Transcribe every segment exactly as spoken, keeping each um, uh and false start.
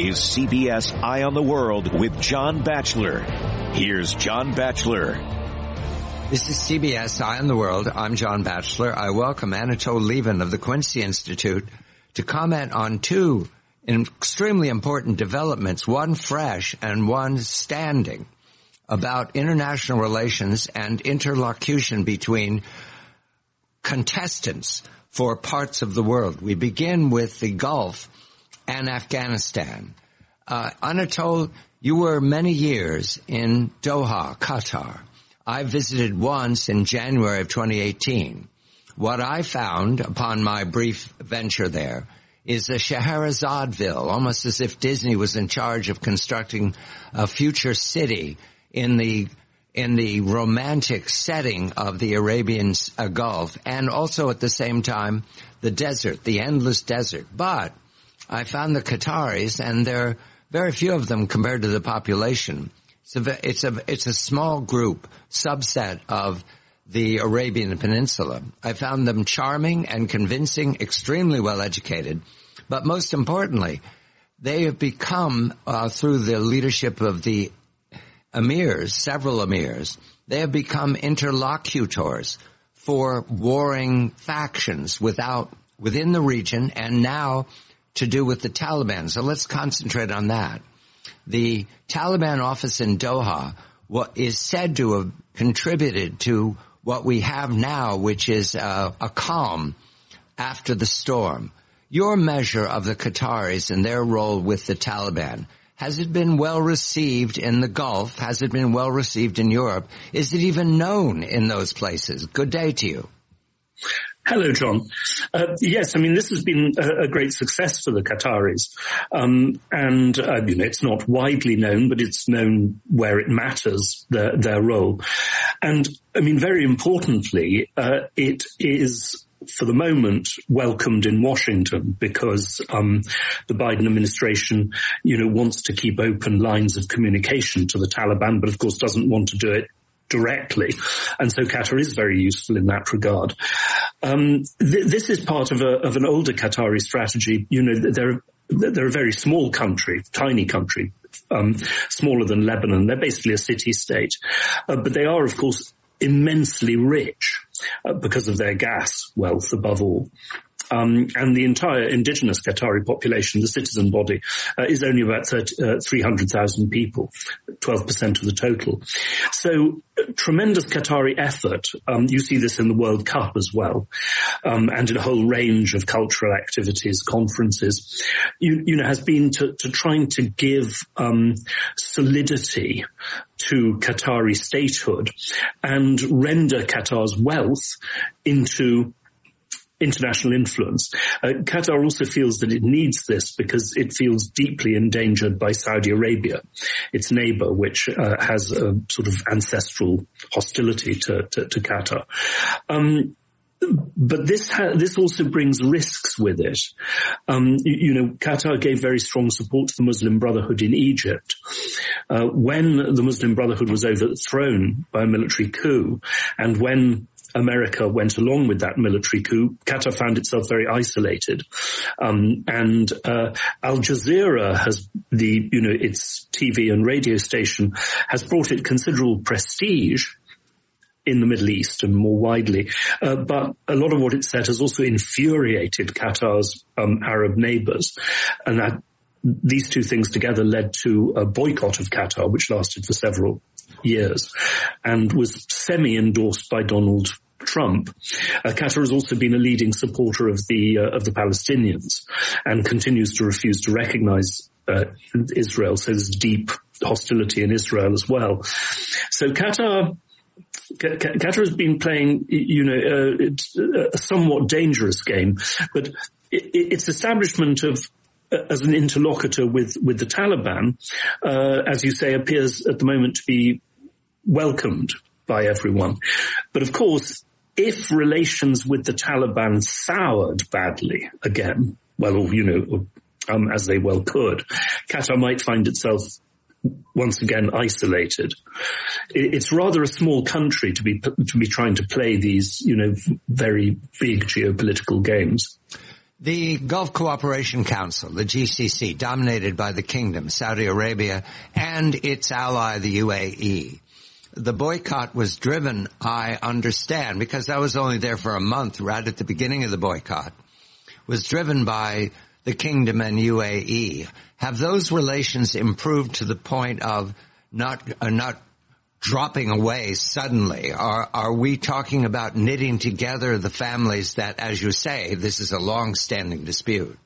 is C B S Eye on the World with John Batchelor. Here's John Batchelor. This is C B S Eye on the World. I'm John Batchelor. I welcome Anatole Lieven of the Quincy Institute to comment on two extremely important developments, one fresh and one standing, about international relations and interlocution between contestants for parts of the world. We begin with the Gulf and Afghanistan. Uh, Anatole, you were many years in Doha, Qatar. I visited once in January of twenty eighteen. What I found upon my brief venture there is a Scheherazadeville, almost as if Disney was in charge of constructing a future city in the in the romantic setting of the Arabian uh, Gulf, and also at the same time the desert, the endless desert. But I found the Qataris, and there are very few of them compared to the population. It's a, it's a, it's a small group, subset of the Arabian Peninsula. I found them charming and convincing, extremely well educated. But most importantly, they have become, uh, through the leadership of the emirs, several emirs, they have become interlocutors for warring factions without, within the region, and now to do with the Taliban. So let's concentrate on that. The Taliban office in Doha what is said to have contributed to what we have now, which is uh, a calm after the storm. Your measure of the Qataris and their role with the Taliban, has it been well received in the Gulf? Has it been well received in Europe? Is it even known in those places? Good day to you. Hello, John. Uh, yes, I mean, this has been a, a great success for the Qataris. Um, and, uh, you know, it's not widely known, but it's known where it matters, their, their role. And, I mean, very importantly, uh, it is, for the moment, welcomed in Washington because um the Biden administration, you know, wants to keep open lines of communication to the Taliban, but of course doesn't want to do it directly. And so Qatar is very useful in that regard. Um th- this is part of a of an older Qatari strategy. You know, they're they're a very small country, tiny country, um smaller than Lebanon. They're basically a city-state. Uh, but they are, of course, immensely rich uh, because of their gas wealth above all. Um, and the entire indigenous Qatari population, the citizen body, uh, is only about three hundred thousand people, twelve percent of the total. So uh, tremendous Qatari effort. Um, you see this in the World Cup as well, um, and in a whole range of cultural activities, conferences, you, you know, has been to, to trying to give um, solidity to Qatari statehood and render Qatar's wealth into international influence. Uh, Qatar also feels that it needs this because it feels deeply endangered by Saudi Arabia, its neighbor, which uh, has a sort of ancestral hostility to, to, to Qatar. Um, But this ha- this also brings risks with it. Um, you, you know, Qatar gave very strong support to the Muslim Brotherhood in Egypt. Uh, when the Muslim Brotherhood was overthrown by a military coup, and when America went along with that military coup, Qatar found itself very isolated. Um, and uh, Al Jazeera has the, you know, its T V and radio station has brought it considerable prestige in the Middle East and more widely. Uh, but a lot of what it said has also infuriated Qatar's um, Arab neighbors. And that these two things together led to a boycott of Qatar, which lasted for several years and was semi-endorsed by Donald Trump. Uh, Qatar has also been a leading supporter of the uh, of the Palestinians and continues to refuse to recognize uh, Israel. So there's deep hostility in Israel as well. So Qatar Qatar has been playing, you know, uh, a somewhat dangerous game, but its establishment of as an interlocutor with with the Taliban, uh, as you say, appears at the moment to be welcomed by everyone. But of course, if relations with the Taliban soured badly again, well, or, you know, um, as they well could, Qatar might find itself once again isolated. It's rather a small country to be to be trying to play these, you know, very big geopolitical games. The Gulf Cooperation Council, the G C C, dominated by the Kingdom, Saudi Arabia, and its ally, the U A E. The boycott was driven, I understand, because I was only there for a month right at the beginning of the boycott, was driven by the Kingdom and U A E. Have those relations improved to the point of not uh, not dropping away suddenly? Are, are we talking about knitting together the families that, as you say, this is a long-standing dispute?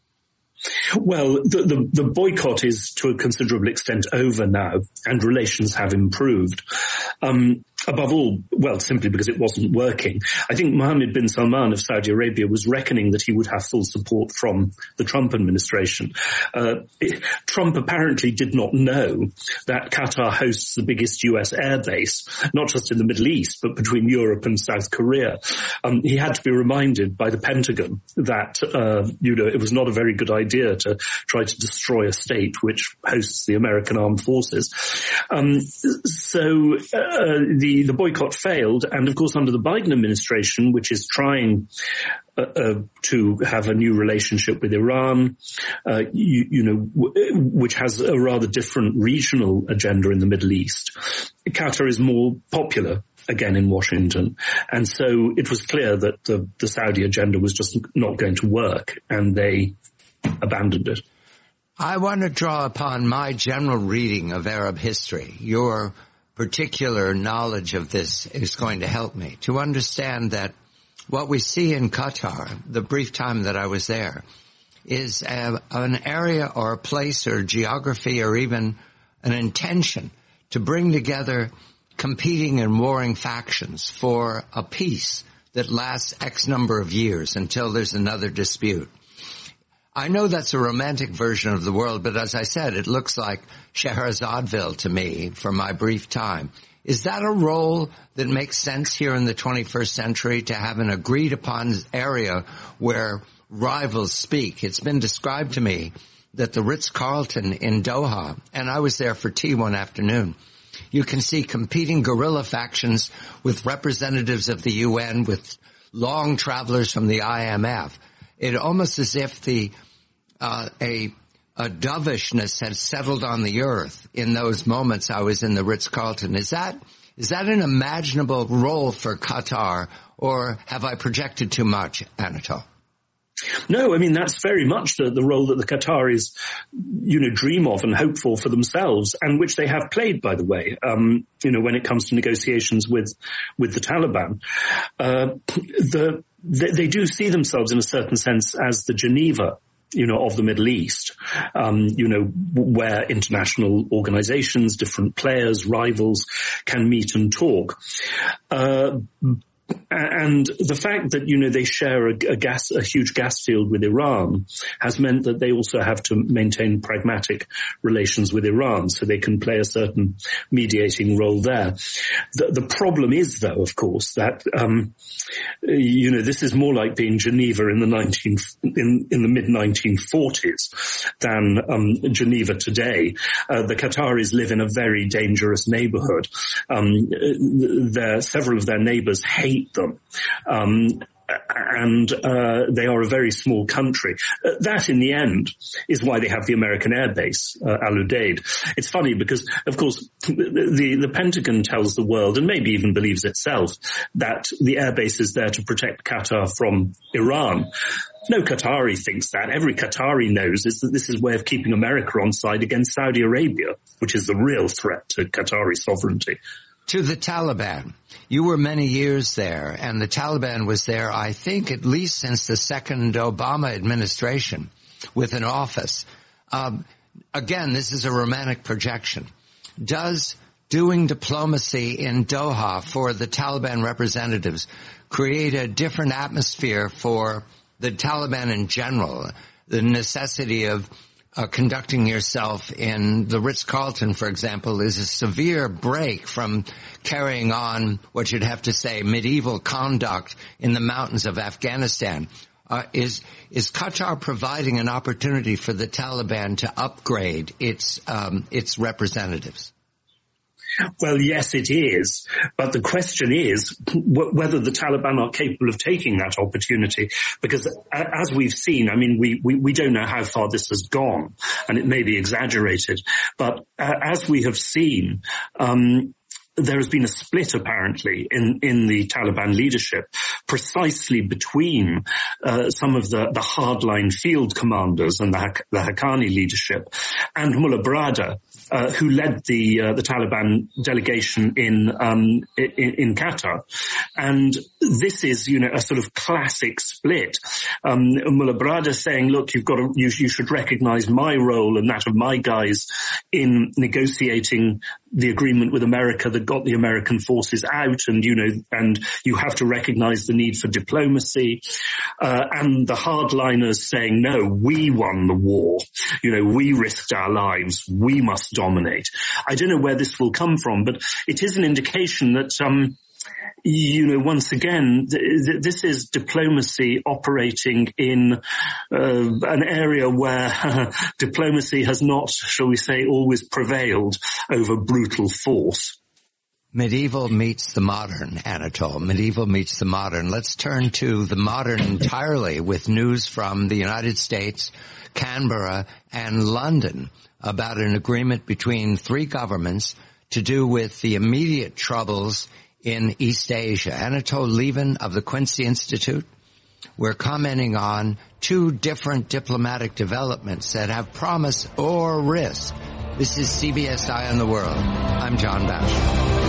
Well, the, the, the boycott is to a considerable extent over now, and relations have improved. Um, above all, well, simply because it wasn't working. I think Mohammed bin Salman of Saudi Arabia was reckoning that he would have full support from the Trump administration. Uh, it, Trump apparently did not know that Qatar hosts the biggest U S air base, not just in the Middle East, but between Europe and South Korea. Um, he had to be reminded by the Pentagon that, uh, you know, it was not a very good idea to try to destroy a state which hosts the American armed forces. Um, so, uh, the The, the boycott failed, and of course under the Biden administration, which is trying uh, uh, to have a new relationship with Iran, uh, you, you know, w- which has a rather different regional agenda in the Middle East, Qatar is more popular again in Washington. And so it was clear that the, the Saudi agenda was just not going to work, and they abandoned it. I want to draw upon my general reading of Arab history. Your particular knowledge of this is going to help me to understand that what we see in Qatar, the brief time that I was there, is a, an area or a place or geography or even an intention to bring together competing and warring factions for a peace that lasts X number of years until there's another dispute. I know that's a romantic version of the world, but as I said, it looks like Scheherazadeville to me for my brief time. Is that a role that makes sense here in the twenty-first century, to have an agreed upon area where rivals speak? It's been described to me that the Ritz-Carlton in Doha, and I was there for tea one afternoon, you can see competing guerrilla factions with representatives of the U N, with long travelers from the I M F. It almost as if the uh, a a dovishness had settled on the earth in those moments I was in the Ritz-Carlton. Is that is that an imaginable role for Qatar, or have I projected too much, Anatol? No, I mean, that's very much the, the role that the Qataris, you know, dream of and hope for for themselves, and which they have played, by the way, um, you know, when it comes to negotiations with, with the Taliban. Uh, the, they, they do see themselves in a certain sense as the Geneva, you know, of the Middle East, um, you know, where international organizations, different players, rivals can meet and talk. Uh, And the fact that, you know, they share a, a gas, a huge gas field with Iran has meant that they also have to maintain pragmatic relations with Iran, so they can play a certain mediating role there. The, the problem is, though, of course, that, um, you know, this is more like being Geneva in the nineteen, in, in the mid nineteen forties than, um, Geneva today. Uh, the Qataris live in a very dangerous neighborhood. Um, their, several of their neighbors hate them. Um, and uh, they are a very small country. Uh, that, in the end, is why they have the American air base, uh, Al Udeid. It's funny because, of course, the, the, the Pentagon tells the world, and maybe even believes itself, that the air base is there to protect Qatar from Iran. No Qatari thinks that. Every Qatari knows is that this is a way of keeping America on side against Saudi Arabia, which is the real threat to Qatari sovereignty. To the Taliban. You were many years there, and the Taliban was there, I think, at least since the second Obama administration, with an office. Um, again, this is a romantic projection. Does doing diplomacy in Doha for the Taliban representatives create a different atmosphere for the Taliban in general? The necessity of Uh, conducting yourself in the Ritz-Carlton, for example, is a severe break from carrying on what you'd have to say medieval conduct in the mountains of Afghanistan. Uh, is is Qatar providing an opportunity for the Taliban to upgrade its um, its representatives? Well, yes, it is. But the question is w- whether the Taliban are capable of taking that opportunity. Because uh, as we've seen, I mean, we, we, we don't know how far this has gone, and it may be exaggerated. But uh, as we have seen, um, there has been a split, apparently, in, in the Taliban leadership, precisely between uh, some of the, the hardline field commanders and the, the Haqqani leadership and Mullah Baradar, uh, who led the uh, the Taliban delegation in, um, in in Qatar. And this is, you know, a sort of classic split. Um, Mullah Baradar saying, "Look, you've got to, you, you should recognise my role and that of my guys in negotiating the agreement with America that got the American forces out, and, you know, and you have to recognize the need for diplomacy." Uh, and the hardliners saying, "No, we won the war. You know, we risked our lives. We must dominate." I don't know where this will come from, but it is an indication that, um, you know, once again, th- th- this is diplomacy operating in uh, an area where uh, diplomacy has not, shall we say, always prevailed over brutal force. Medieval meets the modern, Anatol. Medieval meets the modern. Let's turn to the modern entirely with news from the United States, Canberra, and London about an agreement between three governments to do with the immediate troubles in East Asia. Anatol Lieven of the Quincy Institute. We're commenting on two different diplomatic developments that have promise or risk. This is C B S Eye on the World. I'm John Batchelor.